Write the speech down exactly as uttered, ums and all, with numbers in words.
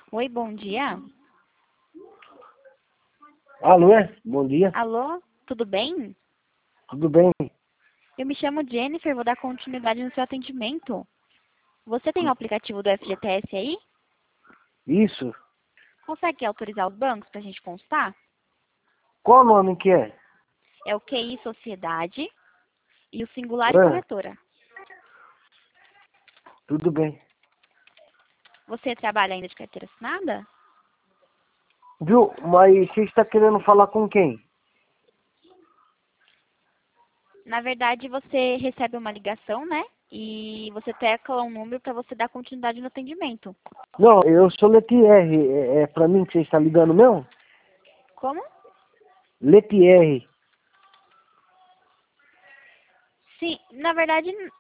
Oi, bom dia. Alô, é? Bom dia. Alô, tudo bem? Tudo bem? Eu me chamo Jennifer, vou dar continuidade no seu atendimento. Você tem o aplicativo do F G T S aí? Isso. Consegue autorizar os bancos para a gente constar? Qual o nome que é? É o Q I Sociedade e o Singular e Ah, Corretora. tudo bem. Você trabalha ainda de carteira assinada? Viu? Mas você está querendo falar com quem? Na verdade, você recebe uma ligação, né? E você tecla um número para você dar continuidade no atendimento. Não, eu sou Letierre. É, é pra mim que você está ligando mesmo? Como? Letierre. Sim, na verdade,